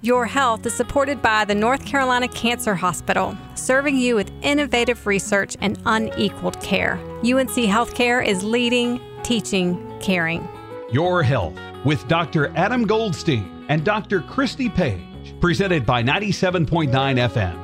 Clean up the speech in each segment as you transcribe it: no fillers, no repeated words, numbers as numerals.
Your Health is supported by the North Carolina Cancer Hospital, serving you with innovative research and unequaled care. UNC Healthcare is leading, teaching, caring. Your Health with Dr. Adam Goldstein and Dr. Christy Page, presented by 97.9 FM,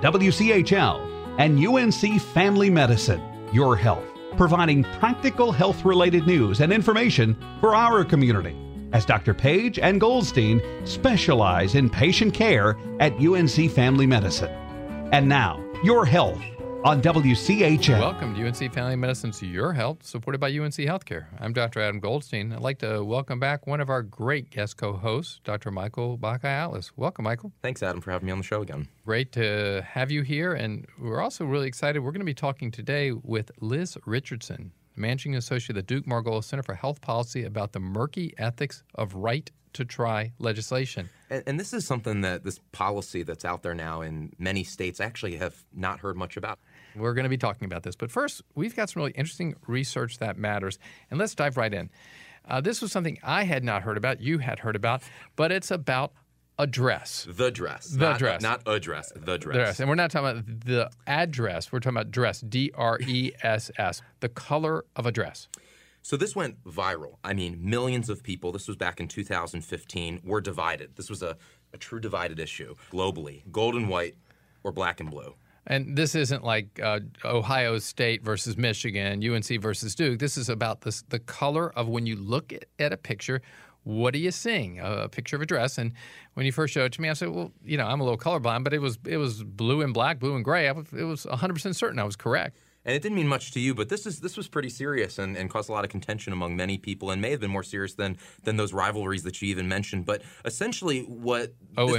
WCHL, and UNC Family Medicine. Your Health, providing practical health-related news and information for our community, as Dr. Page and Goldstein specialize in patient care at UNC Family Medicine. And now, Your Health on WCHL. Welcome to UNC Family Medicine's Your Health, supported by UNC Healthcare. I'm Dr. Adam Goldstein. I'd like to welcome back one of our great guest co-hosts, Dr. Michael Bacai-Atlas. Welcome, Michael. Thanks, Adam, for having me on the show again. Great to have you here, and we're also really excited. We're going to be talking today with Liz Richardson, Managing Associate at the Duke Margolis Center for Health Policy, about the murky ethics of right to try legislation. And this is something that this policy that's out there now in many states actually have not heard much about. We're going to be talking about this. But first, we've got some really interesting research that matters. And let's dive right in. This was something I had not heard about, you had heard about, but it's about a dress. The dress. The dress. Not a dress, the dress. The dress. And we're not talking about the address. We're talking about dress, D-R-E-S-S, the color of a dress. So this went viral. I mean, millions of people, this was back in 2015, were divided. This was a true divided issue globally, gold and white or black and blue. And this isn't like Ohio State versus Michigan, UNC versus Duke. This is about the color of when you look at a picture. What are you seeing? A picture of a dress. And when you first showed it to me, I said, well, you know, I'm a little colorblind, but it was blue and black, blue and gray. It was 100% certain I was correct. And it didn't mean much to you, but this was pretty serious and caused a lot of contention among many people, and may have been more serious than those rivalries that you even mentioned. But essentially, what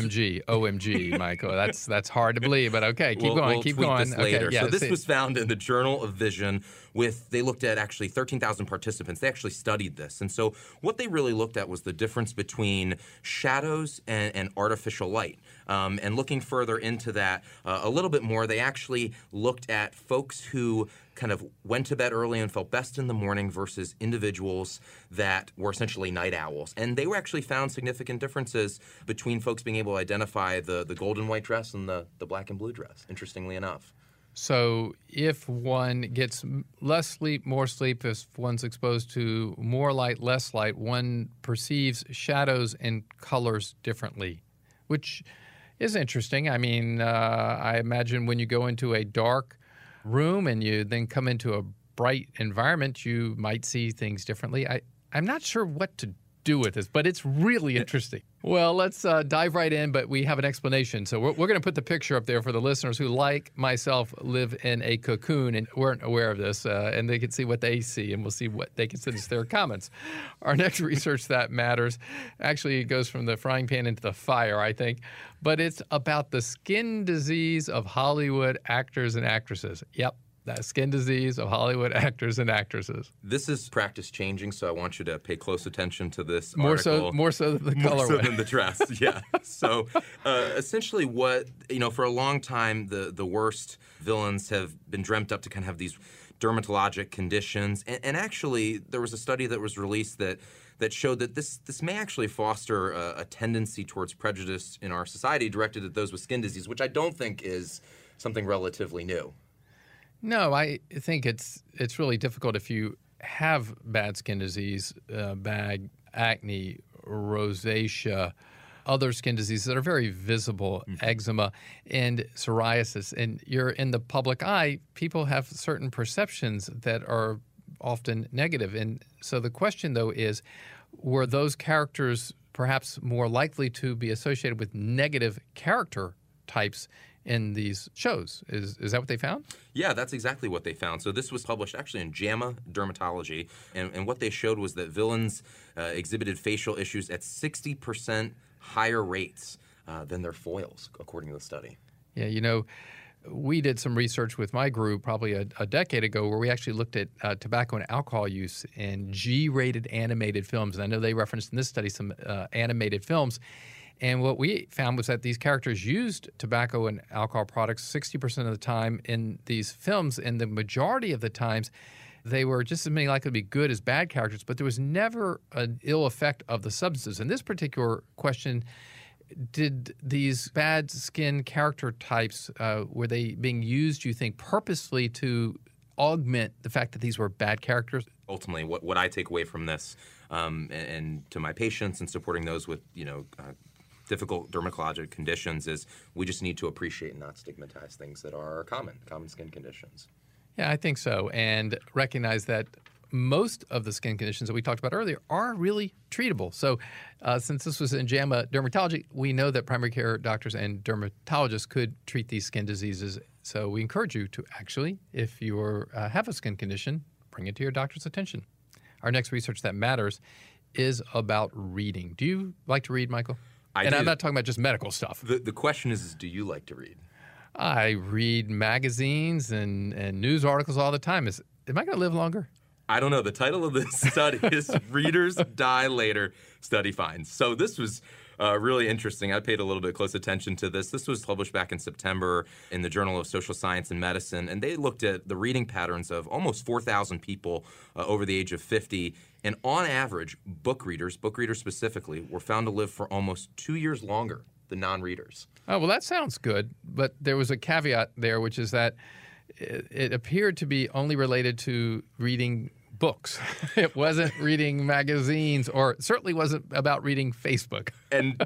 OMG, Michael, that's hard to believe, but okay, keep going. This later. Okay, yeah, so this was found in the Journal of Vision. They looked at actually 13,000 participants. They actually studied this, and so what they really looked at was the difference between shadows and artificial light. And looking further into that a little bit more, they actually looked at folks who kind of went to bed early and felt best in the morning versus individuals that were essentially night owls. And they were actually found significant differences between folks being able to identify the gold and white dress and the black and blue dress, interestingly enough. So if one gets less sleep, more sleep, if one's exposed to more light, less light, one perceives shadows and colors differently, which is interesting. I mean, I imagine when you go into a dark room and you then come into a bright environment, you might see things differently. I'm not sure what to do with this, but it's really interesting. Well, let's dive right in, but we have an explanation. So we're going to put the picture up there for the listeners who, like myself, live in a cocoon and weren't aware of this, and they can see what they see, and we'll see what they can send us their comments. Our next research that matters actually goes from the frying pan into the fire, I think, but it's about the skin disease of Hollywood actors and actresses. Yep. That skin disease of Hollywood actors and actresses. This is practice changing, so I want you to pay close attention to this article. More so than the colorway. More so than the dress, yeah. So essentially for a long time, the worst villains have been dreamt up to kind of have these dermatologic conditions. And actually, there was a study that was released that showed that this may actually foster a tendency towards prejudice in our society directed at those with skin disease, which I don't think is something relatively new. No, I think it's really difficult if you have bad skin disease, bag, acne, rosacea, other skin diseases that are very visible, eczema, and psoriasis, and you're in the public eye, people have certain perceptions that are often negative. And so the question, though, is, were those characters perhaps more likely to be associated with negative character types in these shows? Is that what they found? Yeah, that's exactly what they found. So this was published actually in JAMA Dermatology, and what they showed was that villains exhibited facial issues at 60% higher rates than their foils, according to the study. Yeah, you know, we did some research with my group probably a decade ago where we actually looked at tobacco and alcohol use in G-rated animated films. And I know they referenced in this study some animated films. And what we found was that these characters used tobacco and alcohol products 60% of the time in these films, and the majority of the times they were just as many likely to be good as bad characters, but there was never an ill effect of the substances. And this particular question Did these bad skin character types, were they being used, you think, purposely to augment the fact that these were bad characters? Ultimately, what I take away from this, and to my patients and supporting those with, difficult dermatologic conditions, is we just need to appreciate and not stigmatize things that are common skin conditions. Yeah, I think so, and recognize that most of the skin conditions that we talked about earlier are really treatable. So since this was in JAMA Dermatology, we know that primary care doctors and dermatologists could treat these skin diseases. So we encourage you to actually, if you have a skin condition, bring it to your doctor's attention. Our next Research That Matters is about reading. Do you like to read, Michael? I do. I'm not talking about just medical stuff. The question is, do you like to read? I read magazines and news articles all the time. Am I going to live longer? I don't know. The title of this study is Readers Die Later, Study Finds. So this was really interesting. I paid a little bit close attention to this. This was published back in September in the Journal of Social Science and Medicine, and they looked at the reading patterns of almost 4,000 people over the age of 50. And on average, book readers specifically, were found to live for almost 2 years longer than non-readers. Oh, well, that sounds good. But there was a caveat there, which is that it appeared to be only related to reading books. It wasn't reading magazines, or certainly wasn't about reading Facebook. And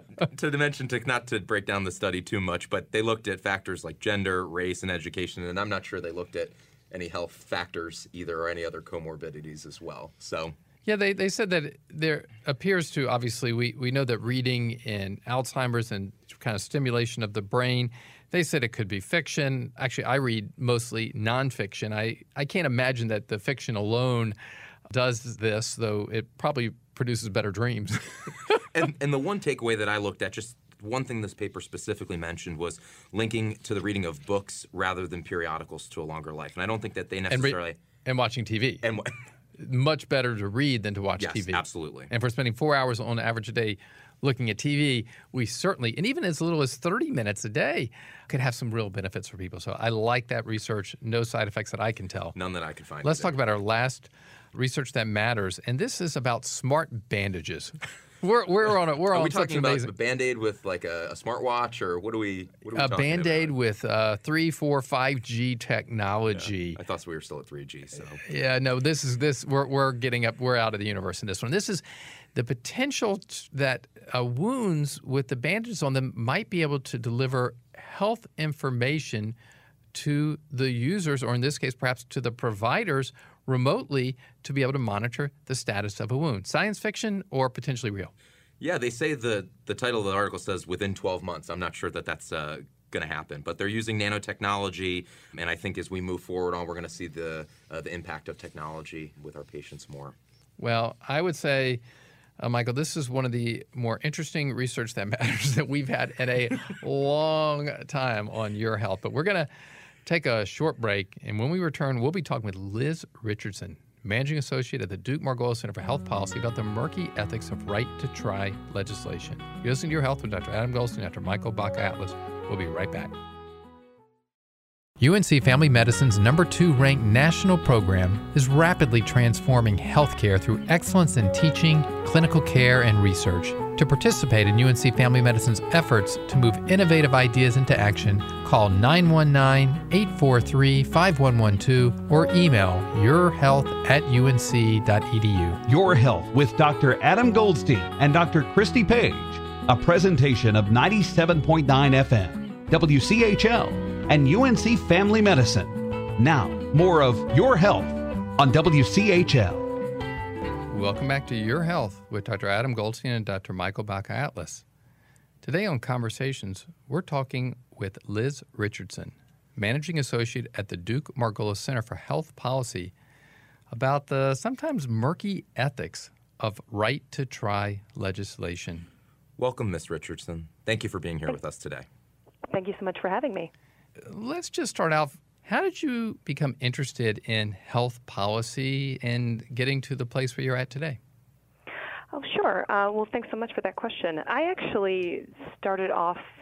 not to break down the study too much, but they looked at factors like gender, race, and education, and I'm not sure they looked at any health factors either or any other comorbidities as well. So yeah, they said that there appears to, obviously, we know that reading in Alzheimer's and kind of stimulation of the brain, they said it could be fiction. Actually, I read mostly nonfiction. I can't imagine that the fiction alone does this, though it probably produces better dreams. and the one takeaway that I looked at, just one thing this paper specifically mentioned, was linking to the reading of books rather than periodicals to a longer life. And I don't think that they necessarily... And watching TV. Much better to read than to watch TV. Yes, absolutely. And for spending 4 hours on average a day looking at TV, we certainly, and even as little as 30 minutes a day, could have some real benefits for people. So I like that research. No side effects that I can tell. None that I could find. Let's talk about our last Research That Matters, and this is about smart bandages. We're on Are we such talking amazing... about a Band-Aid with like a smartwatch, or what are we talking about? A Band-Aid with 3, 4, 5G technology. Yeah, I thought we were still at 3G. So yeah, no, we're getting up. We're out of the universe in this one. This is the potential that wounds with the bandages on them might be able to deliver health information to the users, or in this case, perhaps to the providers remotely, to be able to monitor the status of a wound. Science fiction or potentially real? Yeah, they say the title of the article says within 12 months. I'm not sure that that's going to happen, but they're using nanotechnology, and I think as we move forward on, we're going to see the impact of technology with our patients more. Well, I would say, Michael, this is one of the more interesting Research That Matters that we've had in a long time on your health. But we're going to take a short break, and when we return, we'll be talking with Liz Richardson, Managing Associate at the Duke Margolis Center for Health Policy, about the murky ethics of right-to-try legislation. You're listening to Your Health with Dr. Adam Goldstein, Dr. Michael Baca-Atlas. We'll be right back. UNC Family Medicine's #2 ranked national program is rapidly transforming healthcare through excellence in teaching, clinical care, and research. To participate in UNC Family Medicine's efforts to move innovative ideas into action, call 919-843-5112 or email yourhealth@unc.edu. Your Health with Dr. Adam Goldstein and Dr. Christy Page, a presentation of 97.9 FM, WCHL, and UNC Family Medicine. Now, more of Your Health on WCHL. Welcome back to Your Health with Dr. Adam Goldstein and Dr. Michael Baca-Atlas. Today on Conversations, we're talking with Liz Richardson, Managing Associate at the Duke Margolis Center for Health Policy, about the sometimes murky ethics of right-to-try legislation. Welcome, Ms. Richardson. Thank you for being here with us today. Thank you so much for having me. Let's just start out. How did you become interested in health policy and getting to the place where you're at today? Oh, sure. Well, thanks so much for that question. I actually started off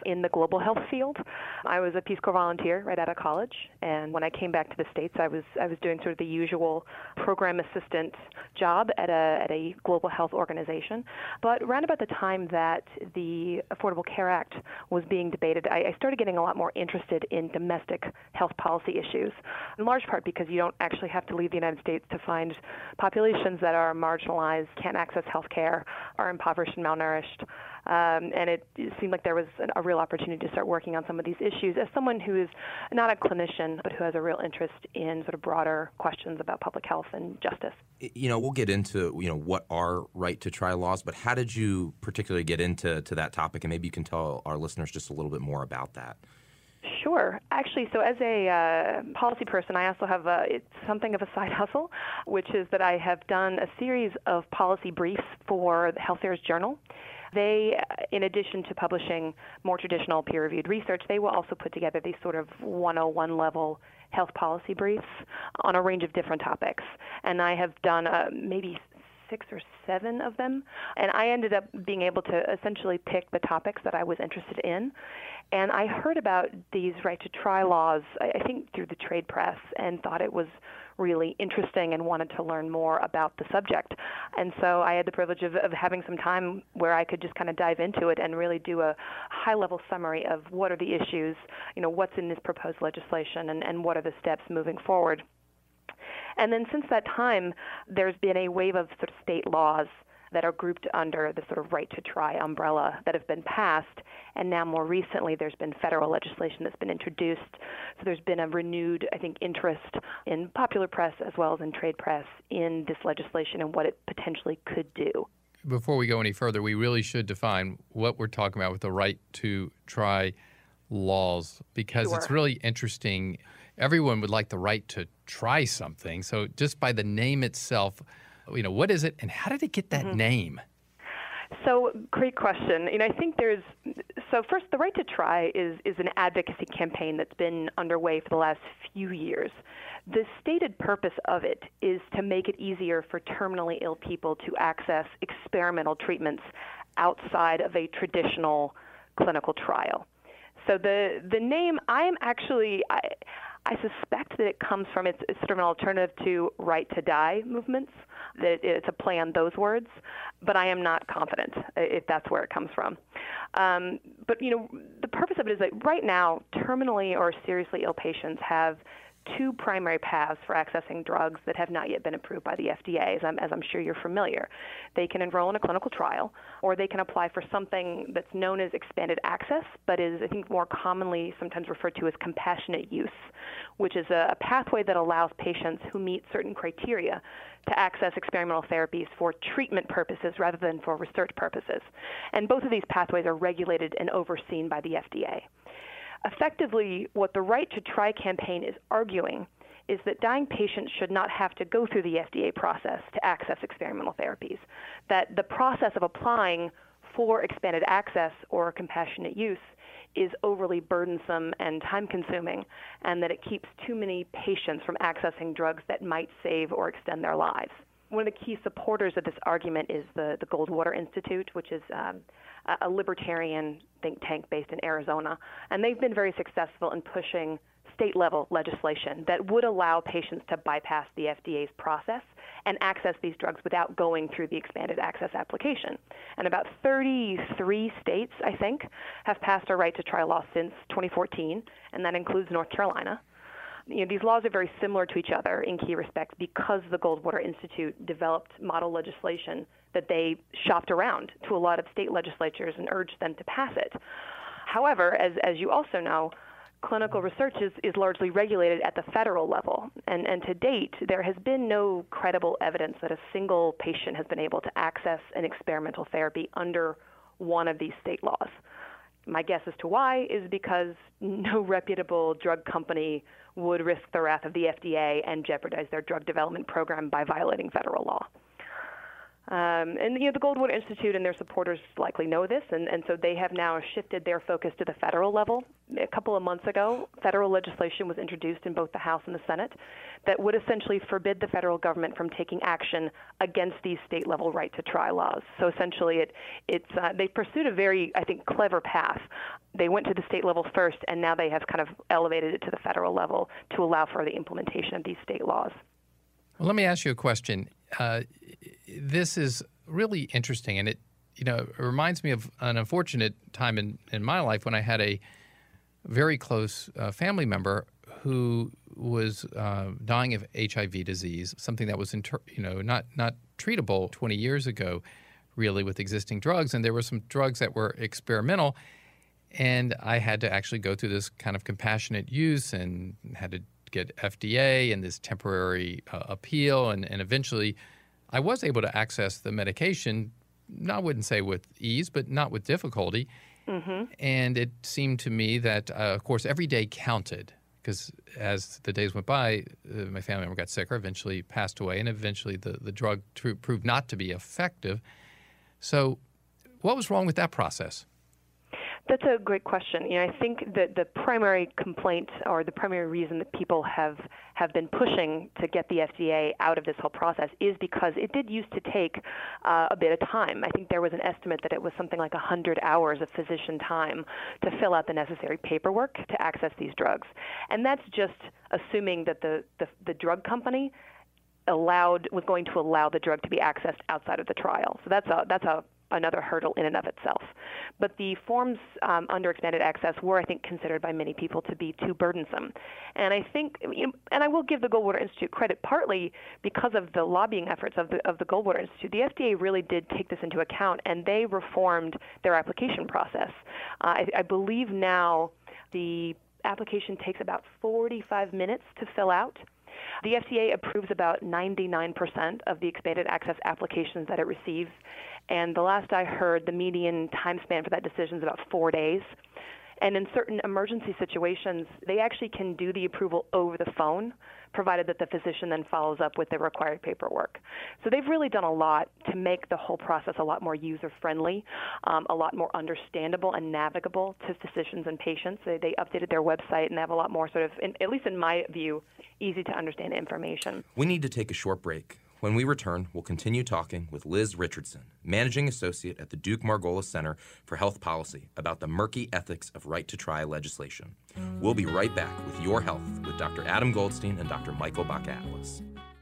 in the global health field. I was a Peace Corps volunteer right out of college, and when I came back to the States, I was doing sort of the usual program assistant job at a global health organization. But around about the time that the Affordable Care Act was being debated, I started getting a lot more interested in domestic health policy issues, in large part because you don't actually have to leave the United States to find populations that are marginalized, can't access health care, are impoverished and malnourished. And it seemed like there was a real opportunity to start working on some of these issues as someone who is not a clinician, but who has a real interest in sort of broader questions about public health and justice. We'll get into, what are right to try laws, but how did you particularly get into that topic? And maybe you can tell our listeners just a little bit more about that. Sure. Actually, so as a policy person, I also have it's something of a side hustle, which is that I have done a series of policy briefs for the Health Affairs Journal. They, in addition to publishing more traditional peer-reviewed research, they will also put together these sort of 101 level health policy briefs on a range of different topics. And I have done maybe 6 or 7 of them, and I ended up being able to essentially pick the topics that I was interested in. And I heard about these right to try laws, I think through the trade press, and thought it was really interesting and wanted to learn more about the subject. And so I had the privilege of having some time where I could just kind of dive into it and really do a high-level summary of what are the issues, what's in this proposed legislation, and what are the steps moving forward. And then since that time, there's been a wave of sort of state laws that are grouped under the sort of right to try umbrella that have been passed. And now more recently, there's been federal legislation that's been introduced. So there's been a renewed, I think, interest in popular press as well as in trade press in this legislation and what it potentially could do. Before we go any further, we really should define what we're talking about with the right to try laws, because Sure. It's really interesting. Everyone would like the right to try something. So just by the name itself, what is it and how did it get that name? So, great question. I think first, the right to try is an advocacy campaign that's been underway for the last few years. The stated purpose of it is to make it easier for terminally ill people to access experimental treatments outside of a traditional clinical trial. So the name, I suspect that it comes from, it's sort of an alternative to right to die movements, that it's a play on those words, but I am not confident if that's where it comes from. But, the purpose of it is that right now, terminally or seriously ill patients have 2 primary paths for accessing drugs that have not yet been approved by the FDA, as I'm sure you're familiar. They can enroll in a clinical trial, or they can apply for something that's known as expanded access, but is, I think, more commonly sometimes referred to as compassionate use, which is a pathway that allows patients who meet certain criteria to access experimental therapies for treatment purposes rather than for research purposes. And both of these pathways are regulated and overseen by the FDA. Effectively, what the Right to Try campaign is arguing is that dying patients should not have to go through the FDA process to access experimental therapies, that the process of applying for expanded access or compassionate use is overly burdensome and time-consuming, and that it keeps too many patients from accessing drugs that might save or extend their lives. One of the key supporters of this argument is the Goldwater Institute, which is a libertarian think tank based in Arizona, and they've been very successful in pushing state-level legislation that would allow patients to bypass the FDA's process and access these drugs without going through the expanded access application. And about 33 states, I think, have passed a right to try law since 2014, and that includes North Carolina. These laws are very similar to each other in key respects because the Goldwater Institute developed model legislation that they shopped around to a lot of state legislatures and urged them to pass it. However, as you also know, clinical research is largely regulated at the federal level, and to date, there has been no credible evidence that a single patient has been able to access an experimental therapy under one of these state laws. My guess as to why is because no reputable drug company would risk the wrath of the FDA and jeopardize their drug development program by violating federal law. And the Goldwater Institute and their supporters likely know this, and so they have now shifted their focus to the federal level. A couple of months ago, federal legislation was introduced in both the House and the Senate that would essentially forbid the federal government from taking action against these state-level right-to-try laws. So essentially, they pursued a very, I think, clever path. They went to the state level first, and now they have kind of elevated it to the federal level to allow for the implementation of these state laws. Well, let me ask you a question. This is really interesting, and it reminds me of an unfortunate time in my life when I had a very close family member who was dying of HIV disease, something that was not treatable 20 years ago, really, with existing drugs. And there were some drugs that were experimental, and I had to actually go through this kind of compassionate use and had to get FDA and this temporary appeal, and eventually I was able to access the medication, I wouldn't say with ease, but not with difficulty. Mm-hmm. And it seemed to me that, of course, every day counted, because as the days went by, my family member got sicker, eventually passed away, and eventually the drug proved not to be effective. So what was wrong with that process? That's a great question. I think that the primary complaint or the primary reason that people have been pushing to get the FDA out of this whole process is because it did used to take a bit of time. I think there was an estimate that it was something like 100 hours of physician time to fill out the necessary paperwork to access these drugs. And that's just assuming that the drug company was going to allow the drug to be accessed outside of the trial. So that's another hurdle in and of itself. But the forms under expanded access were, I think, considered by many people to be too burdensome. And I think, and I will give the Goldwater Institute credit, partly because of the lobbying efforts of the Goldwater Institute. The FDA really did take this into account, and they reformed their application process. I believe now the application takes about 45 minutes to fill out. The FDA approves about 99% of the expanded access applications that it receives. And the last I heard, the median time span for that decision is about 4 days. And in certain emergency situations, they actually can do the approval over the phone, provided that the physician then follows up with the required paperwork. So they've really done a lot to make the whole process a lot more user-friendly, a lot more understandable and navigable to physicians and patients. They updated their website, and they have a lot more sort of, at least in my view, easy-to-understand information. We need to take a short break. When we return, we'll continue talking with Liz Richardson, Managing Associate at the Duke Margolis Center for Health Policy, about the murky ethics of right-to-try legislation. We'll be right back with Your Health with Dr. Adam Goldstein and Dr. Michael Bach-Atlas.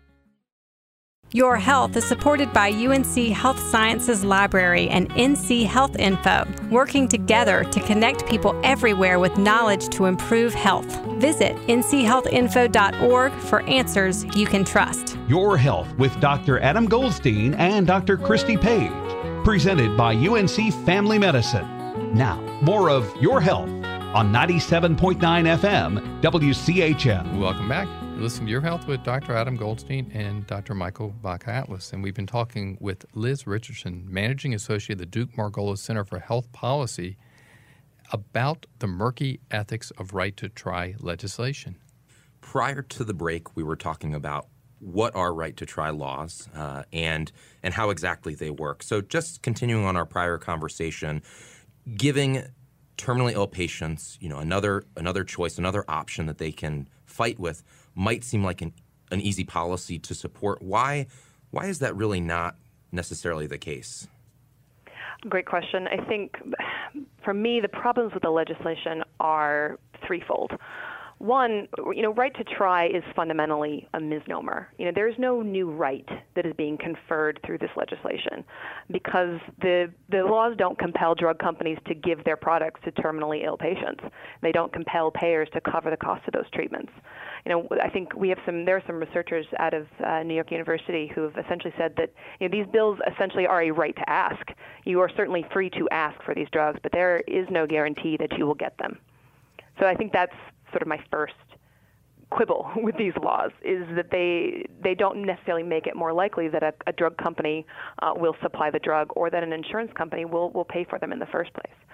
Your Health is supported by UNC Health Sciences Library and NC Health Info, working together to connect people everywhere with knowledge to improve health. Visit nchealthinfo.org for answers you can trust. Your Health with Dr. Adam Goldstein and Dr. Christy Page, presented by UNC Family Medicine. Now, more of Your Health on 97.9 FM WCHL. Welcome back. Listen to Your Health with Dr. Adam Goldstein and Dr. Michael Bach-Atlas. And we've been talking with Liz Richardson, Managing Associate at the Duke Margolis Center for Health Policy, about the murky ethics of right-to-try legislation. Prior to the break, we were talking about what are right-to-try laws and how exactly they work. So just continuing on our prior conversation, giving terminally ill patients, another choice, another option that they can fight with might seem like an easy policy to support. Why is that really not necessarily the case? Great question. I think, for me, the problems with the legislation are threefold. One, right to try is fundamentally a misnomer. There's no new right that is being conferred through this legislation because the laws don't compel drug companies to give their products to terminally ill patients. They don't compel payers to cover the cost of those treatments. I think there are some researchers out of New York University who have essentially said that these bills essentially are a right to ask. You are certainly free to ask for these drugs, but there is no guarantee that you will get them. So I think that's sort of my first quibble with these laws, is that they don't necessarily make it more likely that a drug company will supply the drug or that an insurance company will pay for them in the first place.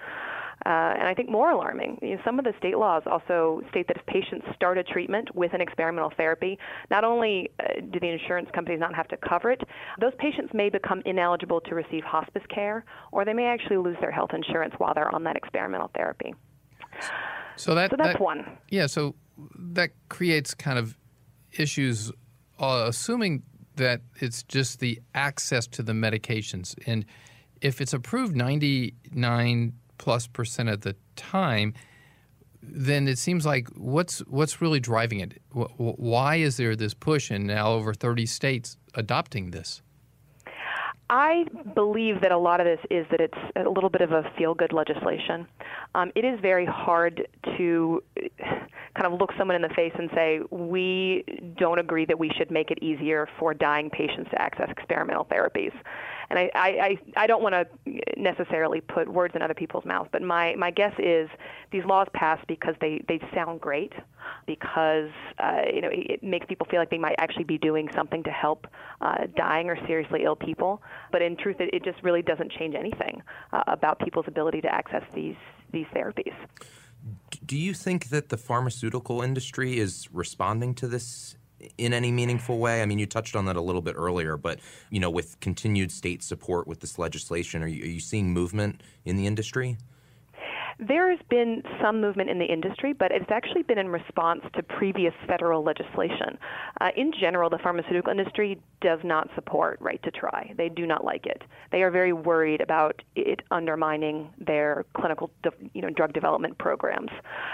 And I think more alarming, some of the state laws also state that if patients start a treatment with an experimental therapy, not only do the insurance companies not have to cover it, those patients may become ineligible to receive hospice care, or they may actually lose their health insurance while they're on that experimental therapy. So that's one. Yeah, so that creates kind of issues, assuming that it's just the access to the medications. And if it's approved 99+% of the time, then it seems like what's really driving it? Why is there this push in now over 30 states adopting this? I believe that a lot of this is that it's a little bit of a feel-good legislation. It is very hard to kind of look someone in the face and say, we don't agree that we should make it easier for dying patients to access experimental therapies. And I don't want to necessarily put words in other people's mouths, but my guess is these laws pass because they sound great, because it makes people feel like they might actually be doing something to help dying or seriously ill people. But in truth, it just really doesn't change anything about people's ability to access these therapies. Do you think that the pharmaceutical industry is responding to this in any meaningful way? I mean, you touched on that a little bit earlier, but with continued state support with this legislation, are you seeing movement in the industry? There has been some movement in the industry, but it's actually been in response to previous federal legislation. In general, the pharmaceutical industry does not support right to try. They do not like it. They are very worried about it undermining their clinical, drug development programs.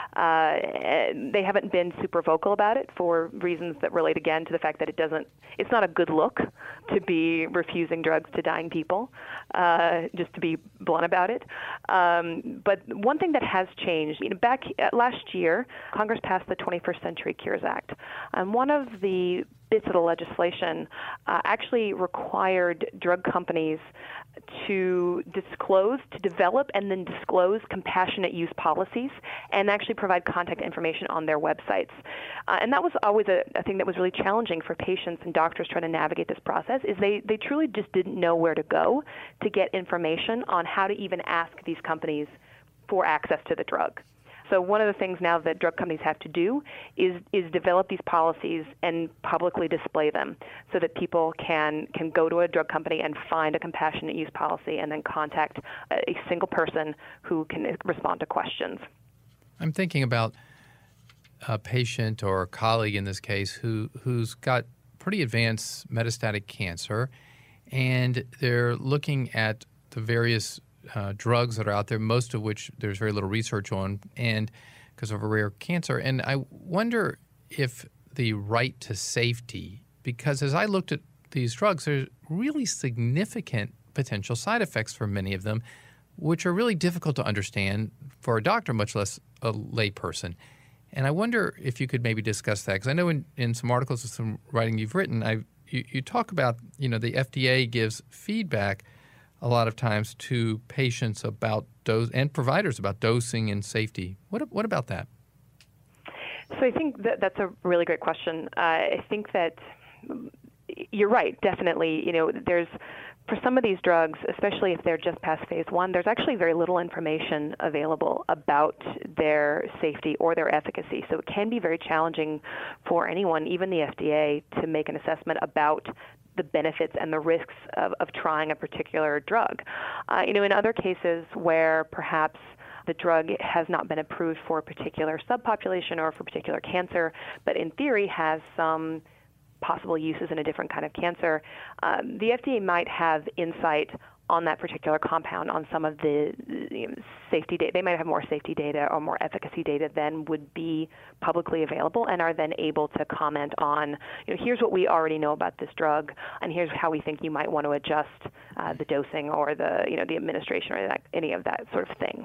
They haven't been super vocal about it for reasons that relate again to the fact that it's not a good look to be refusing drugs to dying people, just to be blunt about it. But one thing that has changed, back last year, Congress passed the 21st Century Cures Act. And one of the bits of the legislation actually required drug companies to develop and then disclose compassionate use policies and actually provide contact information on their websites. And that was always a thing that was really challenging for patients and doctors trying to navigate this process, is they truly just didn't know where to go to get information on how to even ask these companies for access to the drug. So one of the things now that drug companies have to do is develop these policies and publicly display them so that people can go to a drug company and find a compassionate use policy and then contact a single person who can respond to questions. I'm thinking about a patient or a colleague in this case who's got pretty advanced metastatic cancer, and they're looking at the various drugs that are out there, most of which there's very little research on, and because of a rare cancer. And I wonder if the right to safety, because as I looked at these drugs, there's really significant potential side effects for many of them, which are really difficult to understand for a doctor, much less a lay person. And I wonder if you could maybe discuss that, because I know in some articles and some writing you've written, you talk about, the FDA gives feedback a lot of times to patients about dose and providers about dosing and safety. What about that? So I think that's a really great question. I think that you're right, definitely. There's, for some of these drugs, especially if they're just past phase 1, there's actually very little information available about their safety or their efficacy. So it can be very challenging for anyone, even the FDA, to make an assessment about the benefits and the risks of trying a particular drug. In other cases where perhaps the drug has not been approved for a particular subpopulation or for a particular cancer, but in theory has some possible uses in a different kind of cancer, the FDA might have insight on that particular compound, on some of the safety data. They might have more safety data or more efficacy data than would be publicly available, and are then able to comment on, here's what we already know about this drug, and here's how we think you might want to adjust the dosing or the administration or any of that sort of thing.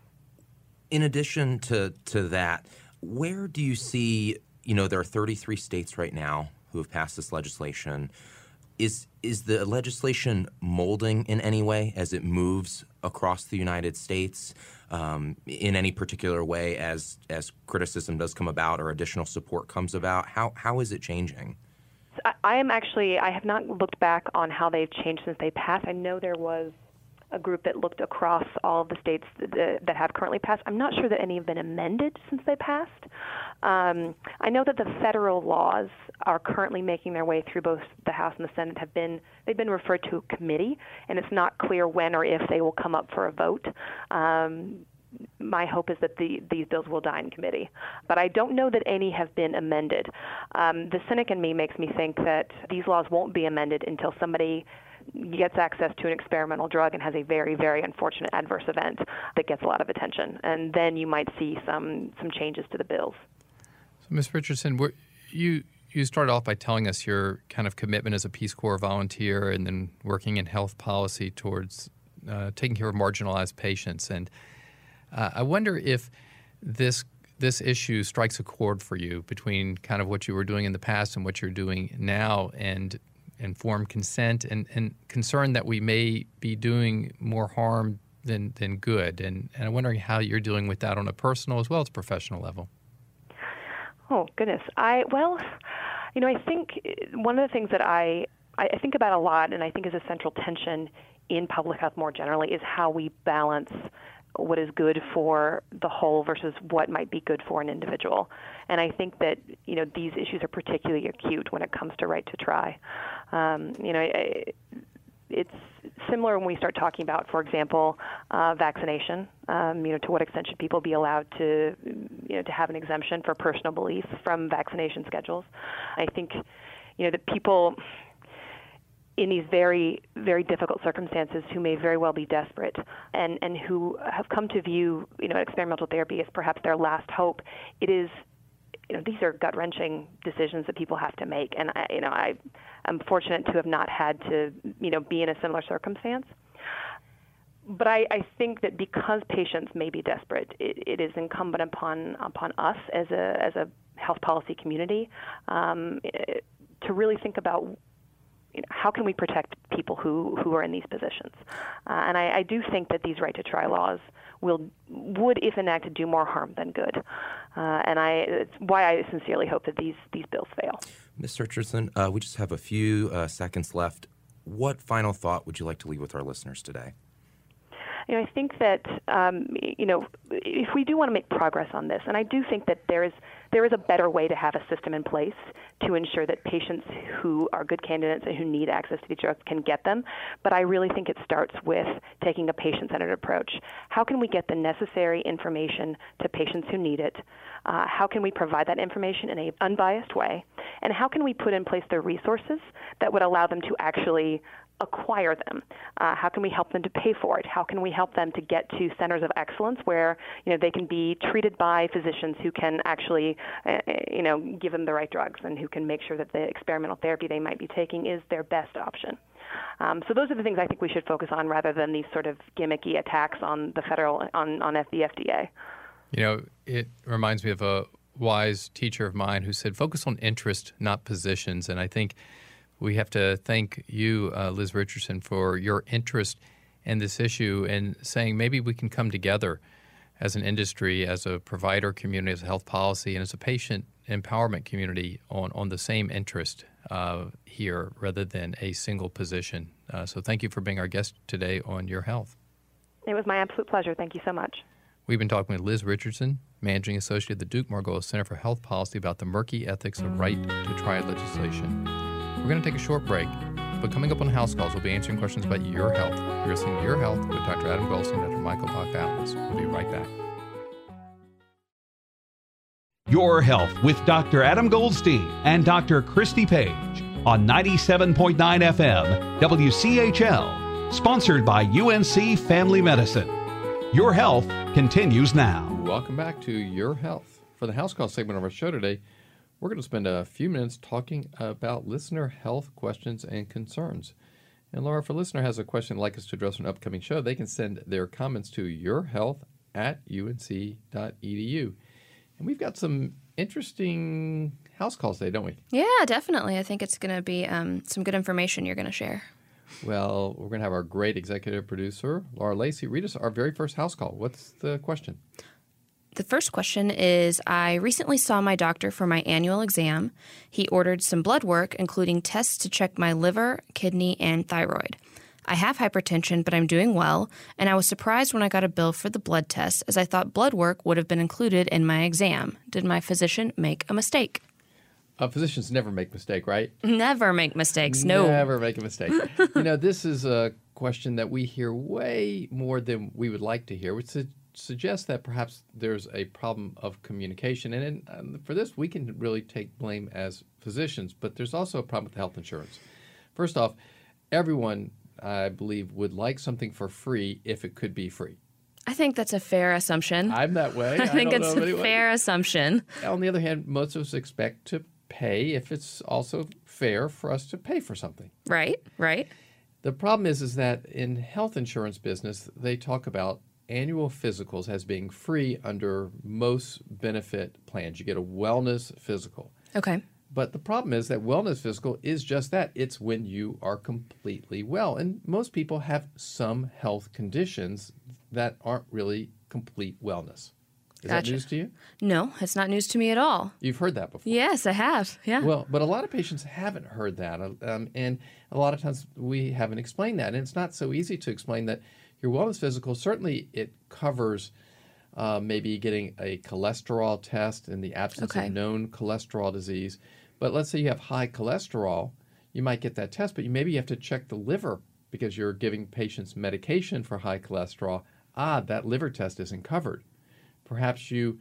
In addition to that, where do you see, there are 33 states right now who have passed this legislation. Is the legislation molding in any way as it moves across the United States in any particular way as criticism does come about or additional support comes about? How is it changing? I have not looked back on how they've changed since they passed. I know there was a group that looked across all of the states that have currently passed. I'm not sure that any have been amended since they passed. I know that the federal laws are currently making their way through both the House and the Senate. They've been referred to a committee, and it's not clear when or if they will come up for a vote. My hope is that these bills will die in committee. But I don't know that any have been amended. The cynic in me makes me think that these laws won't be amended until somebody gets access to an experimental drug and has a very, very unfortunate adverse event that gets a lot of attention. And then you might see some changes to the bills. So, Ms. Richardson, you started off by telling us your kind of commitment as a Peace Corps volunteer and then working in health policy towards taking care of marginalized patients. And I wonder if this issue strikes a chord for you between kind of what you were doing in the past and what you're doing now, and informed consent and concern that we may be doing more harm than good. And I'm wondering how you're dealing with that on a personal as well as professional level. Oh, goodness. I think one of the things that I think about a lot, and I think is a central tension in public health more generally, is how we balance what is good for the whole versus what might be good for an individual. And I think that, these issues are particularly acute when it comes to right to try. It's similar when we start talking about, for example, vaccination. To what extent should people be allowed to have an exemption for personal beliefs from vaccination schedules? I think, that people in these very, very difficult circumstances who may very well be desperate and who have come to view, experimental therapy as perhaps their last hope, it is, these are gut-wrenching decisions that people have to make. And, I'm fortunate to have not had to, be in a similar circumstance. But I think that because patients may be desperate, it is incumbent upon us as a health policy community to really think about how can we protect people who are in these positions? And I do think that these right to try laws would, if enacted, do more harm than good. And it's why I sincerely hope that these bills fail. Ms. Richardson, we just have a few seconds left. What final thought would you like to leave with our listeners today? I think that, if we do want to make progress on this, and I do think that there is a better way to have a system in place to ensure that patients who are good candidates and who need access to these drugs can get them, but I really think it starts with taking a patient-centered approach. How can we get the necessary information to patients who need it? How can we provide that information in an unbiased way? And how can we put in place the resources that would allow them to actually acquire them? How can we help them to pay for it? How can we help them to get to centers of excellence where they can be treated by physicians who can actually give them the right drugs and who can make sure that the experimental therapy they might be taking is their best option? So those are the things I think we should focus on rather than these sort of gimmicky attacks on the federal on the FDA. It reminds me of a wise teacher of mine who said, focus on interest, not positions. And I think we have to thank you, Liz Richardson, for your interest in this issue and saying maybe we can come together as an industry, as a provider community, as a health policy, and as a patient empowerment community on the same interest here rather than a single position. So thank you for being our guest today on Your Health. It was my absolute pleasure. Thank you so much. We've been talking with Liz Richardson, Managing Associate at the Duke Margolis Center for Health Policy, about the murky ethics of right to try legislation. We're going to take a short break, but coming up on House Calls, we'll be answering questions about your health. You're listening to Your Health with Dr. Adam Goldstein and Dr. Michael Bach-Atlas. We'll be right back. Your Health with Dr. Adam Goldstein and Dr. Christy Page on 97.9 FM WCHL, sponsored by UNC Family Medicine. Your Health continues now. Welcome back to Your Health. For the House Call segment of our show today, we're going to spend a few minutes talking about listener health questions and concerns. And Laura, if a listener has a question they'd like us to address on an upcoming show, they can send their comments to yourhealth@unc.edu. And we've got some interesting house calls today, don't we? Yeah, definitely. I think it's going to be some good information you're going to share. Well, we're going to have our great executive producer, Laura Lacey, read us our very first house call. What's the question? The first question is, I recently saw my doctor for my annual exam. He ordered some blood work, including tests to check my liver, kidney, and thyroid. I have hypertension, but I'm doing well, and I was surprised when I got a bill for the blood test, as I thought blood work would have been included in my exam. Did my physician make a mistake? Physicians never make mistake, right? Never make mistakes, no. Never make a mistake. This is a question that we hear way more than we would like to hear, which suggests that perhaps there's a problem of communication. And for this, we can really take blame as physicians, but there's also a problem with health insurance. First off, everyone, I believe, would like something for free if it could be free. I think that's a fair assumption. I'm that way. I think it's a fair assumption. On the other hand, most of us expect to pay if it's also fair for us to pay for something. Right. The problem is that in health insurance business, they talk about annual physicals as being free under most benefit plans. You get a wellness physical. Okay. But the problem is that wellness physical is just that. It's when you are completely well. And most people have some health conditions that aren't really complete wellness. Is that news to you? No, it's not news to me at all. You've heard that before. Yes, I have. Yeah. Well, but a lot of patients haven't heard that. And a lot of times we haven't explained that. And it's not so easy to explain that your wellness physical, certainly it covers maybe getting a cholesterol test in the absence of known cholesterol disease. But let's say you have high cholesterol, you might get that test, but maybe you have to check the liver because you're giving patients medication for high cholesterol. That liver test isn't covered. Perhaps you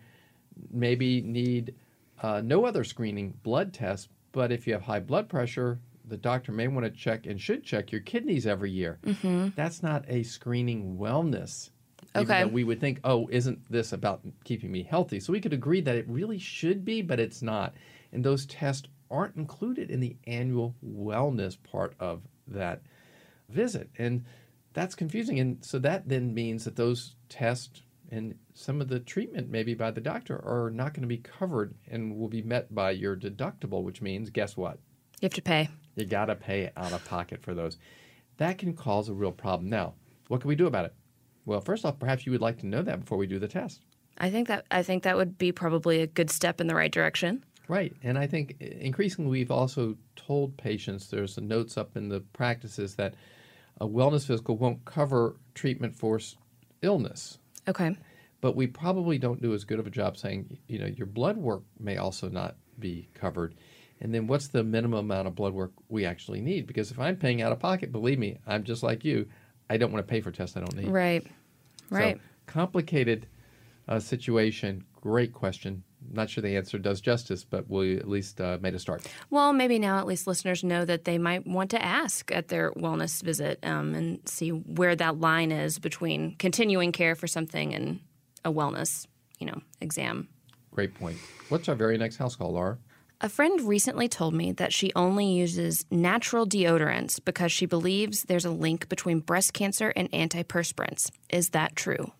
maybe need no other screening blood tests, but if you have high blood pressure, the doctor may want to check and should check your kidneys every year. Mm-hmm. That's not a screening wellness. Even though we would think, isn't this about keeping me healthy? So we could agree that it really should be, but it's not. And those tests aren't included in the annual wellness part of that visit. And that's confusing. And so that then means that those tests and some of the treatment maybe by the doctor are not going to be covered and will be met by your deductible, which means, guess what? You have to pay. You got to pay out of pocket for those. That can cause a real problem. Now, what can we do about it? Well, first off, perhaps you would like to know that before we do the test. I think that would be probably a good step in the right direction. Right. And I think increasingly we've also told patients, there's notes up in the practices that a wellness physical won't cover treatment for illness. Okay. But we probably don't do as good of a job saying, your blood work may also not be covered. And then what's the minimum amount of blood work we actually need? Because if I'm paying out of pocket, believe me, I'm just like you. I don't want to pay for tests I don't need. Right. So, complicated situation. Great question. Not sure the answer does justice, but we at least made a start. Well, maybe now at least listeners know that they might want to ask at their wellness visit and see where that line is between continuing care for something and a wellness, exam. Great point. What's our very next house call, Laura? A friend recently told me that she only uses natural deodorants because she believes there's a link between breast cancer and antiperspirants. Is that true?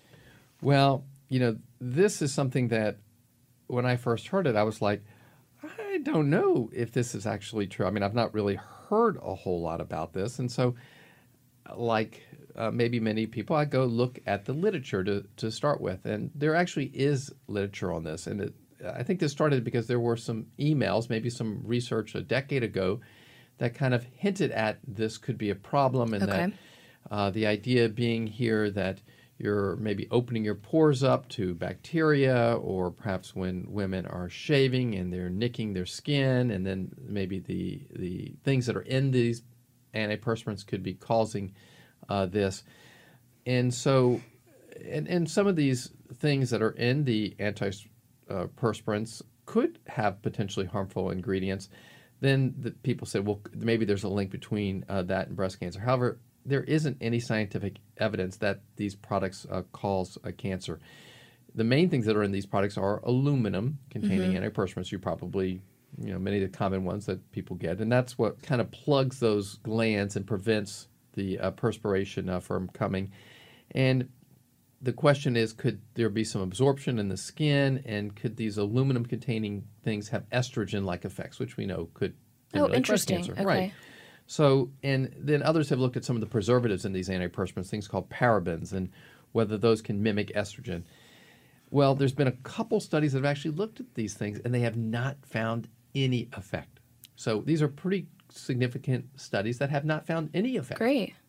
Well, this is something that when I first heard it, I was like, I don't know if this is actually true. I mean, I've not really heard a whole lot about this. And so, maybe many people, I go look at the literature to start with. And there actually is literature on this. And I think this started because there were some emails, maybe some research a decade ago that kind of hinted at this could be a problem. And that the idea being here that you're maybe opening your pores up to bacteria, or perhaps when women are shaving and they're nicking their skin, and then maybe the things that are in these antiperspirants could be causing this. And so, and some of these things that are in the antiperspirants could have potentially harmful ingredients. Then the people say, well, maybe there's a link between that and breast cancer. However, there isn't any scientific evidence that these products cause a cancer. The main things that are in these products are aluminum containing antiperspirants. You probably, many of the common ones that people get. And that's what kind of plugs those glands and prevents the perspiration from coming. And the question is, could there be some absorption in the skin? And could these aluminum containing things have estrogen-like effects, which we know could stimulate breast cancer. Okay. Right. So, and then others have looked at some of the preservatives in these antiperspirants, things called parabens, and whether those can mimic estrogen. Well, there's been a couple studies that have actually looked at these things, and they have not found any effect. So these are pretty significant studies that have not found any effect. Great.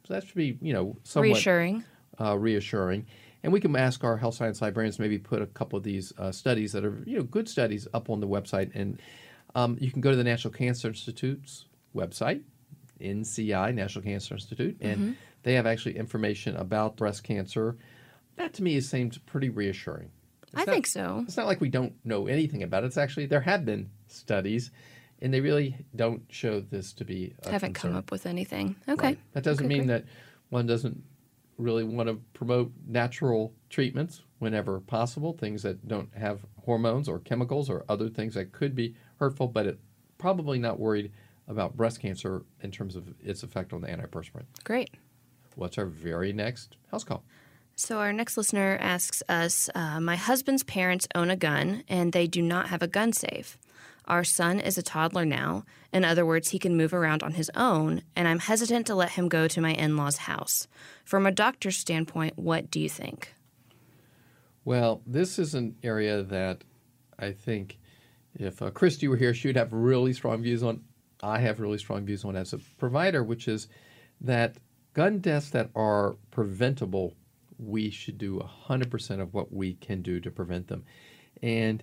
So that should be, somewhat reassuring. And we can ask our health science librarians to maybe put a couple of these studies that are, good studies up on the website. And you can go to the National Cancer Institute's website, NCI, National Cancer Institute, and they have actually information about breast cancer. That to me seems pretty reassuring. I think so. It's not like we don't know anything about it. It's actually, there have been studies, and they really don't show this to be a Haven't concern. come up with anything. Okay. Right. That doesn't mean that one doesn't really want to promote natural treatments whenever possible, things that don't have hormones or chemicals or other things that could be hurtful, but it probably not worried about breast cancer in terms of its effect on the antiperspirant. Great. What's our very next house call? So our next listener asks us, my husband's parents own a gun, and they do not have a gun safe. Our son is a toddler now. In other words, he can move around on his own, and I'm hesitant to let him go to my in-laws' house. From a doctor's standpoint, what do you think? Well, this is an area that I think if Christy were here, she would have really strong views on. I have really strong views on as a provider, which is that gun deaths that are preventable, we should do 100% of what we can do to prevent them. And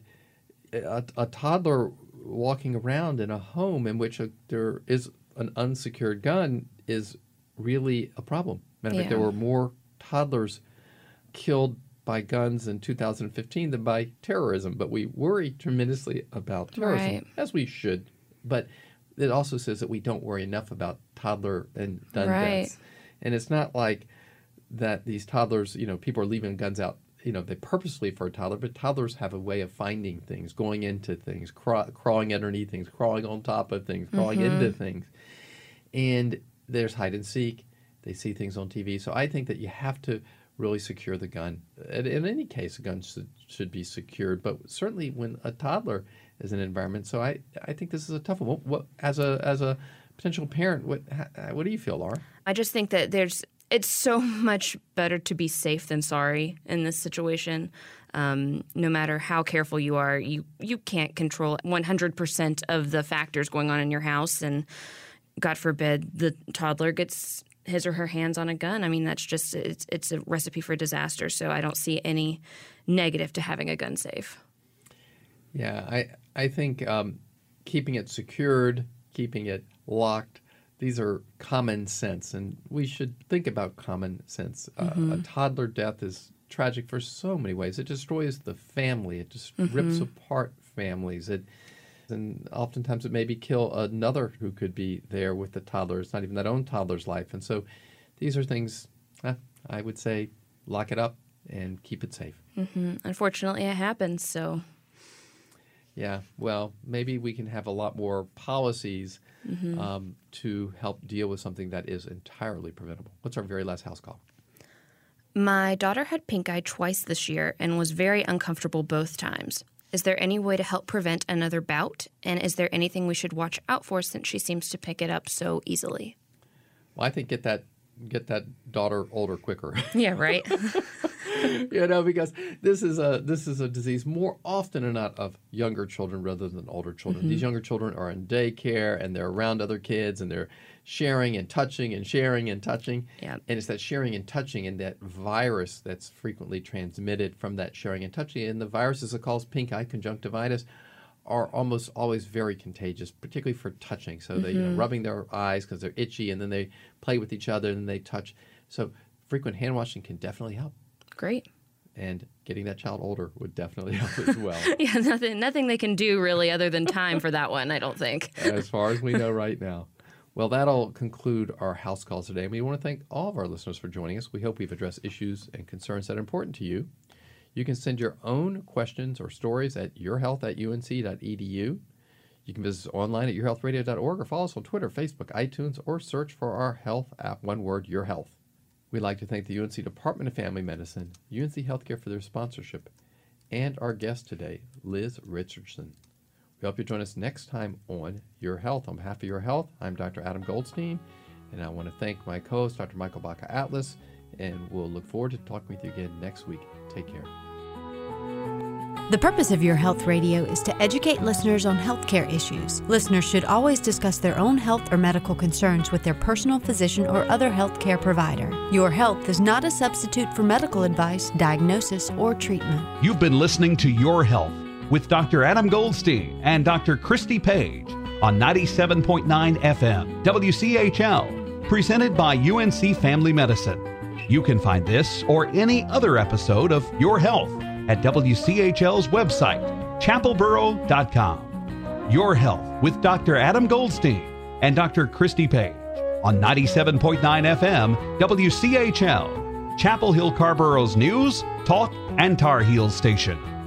a toddler walking around in a home in which there is an unsecured gun is really a problem. Matter of fact, there were more toddlers killed by guns in 2015 than by terrorism, but we worry tremendously about terrorism, as we should. But it also says that we don't worry enough about toddler and gun deaths. And it's not like that these toddlers, people are leaving guns out, they purposely for a toddler, but toddlers have a way of finding things, going into things, crawling underneath things, crawling on top of things, crawling into things. And there's hide and seek. They see things on TV. So I think that you have to really secure the gun. In any case, a gun should be secured, but certainly when a toddler is in an environment. So I think this is a tough one. What, as a potential parent, what do you feel, Laura? I just think that it's so much better to be safe than sorry in this situation. No matter how careful you are, you can't control 100% of the factors going on in your house. And God forbid the toddler gets his or her hands on a gun. I mean, that's just, it's a recipe for disaster. So I don't see any negative to having a gun safe. Yeah, I think keeping it secured, keeping it locked, these are common sense, and we should think about common sense. A toddler death is tragic for so many ways. It destroys the family. It just rips apart families. And oftentimes it maybe kill another who could be there with the toddler. It's not even that own toddler's life. And so these are things, I would say, lock it up and keep it safe. Unfortunately, it happens, so. Yeah, well, maybe we can have a lot more policies to help deal with something that is entirely preventable. What's our very last house call? My daughter had pink eye twice this year and was very uncomfortable both times. Is there any way to help prevent another bout? And is there anything we should watch out for since she seems to pick it up so easily? Well, I think get that daughter older quicker. Yeah, right. Because this is a disease more often than not of younger children rather than older children. These younger children are in daycare and they're around other kids and they're sharing and touching and sharing and touching. Yeah. And it's that sharing and touching and that virus that's frequently transmitted from that sharing and touching. And the viruses that cause pink eye conjunctivitis are almost always very contagious, particularly for touching. So they rubbing their eyes because they're itchy, and then they play with each other and they touch. So frequent hand washing can definitely help. Great. And getting that child older would definitely help as well. Yeah, nothing they can do really other than time for that one, I don't think. As far as we know right now. Well, that'll conclude our house calls today. And we want to thank all of our listeners for joining us. We hope we've addressed issues and concerns that are important to you. You can send your own questions or stories at yourhealth@unc.edu. You can visit us online at yourhealthradio.org or follow us on Twitter, Facebook, iTunes, or search for our health app, one word, Your Health. We'd like to thank the UNC Department of Family Medicine, UNC Healthcare for their sponsorship, and our guest today, Liz Richardson. We hope you join us next time on Your Health. On behalf of Your Health, I'm Dr. Adam Goldstein, and I want to thank my co-host, Dr. Michael Baca-Atlas, and we'll look forward to talking with you again next week. Take care. The purpose of Your Health Radio is to educate listeners on healthcare issues. Listeners should always discuss their own health or medical concerns with their personal physician or other healthcare provider. Your Health is not a substitute for medical advice, diagnosis, or treatment. You've been listening to Your Health with Dr. Adam Goldstein and Dr. Christy Page on 97.9 FM WCHL, presented by UNC Family Medicine. You can find this or any other episode of Your Health at WCHL's website, chapelboro.com. Your Health with Dr. Adam Goldstein and Dr. Christy Page on 97.9 FM WCHL, Chapel Hill Carborough's news, talk, and Tar Heels station.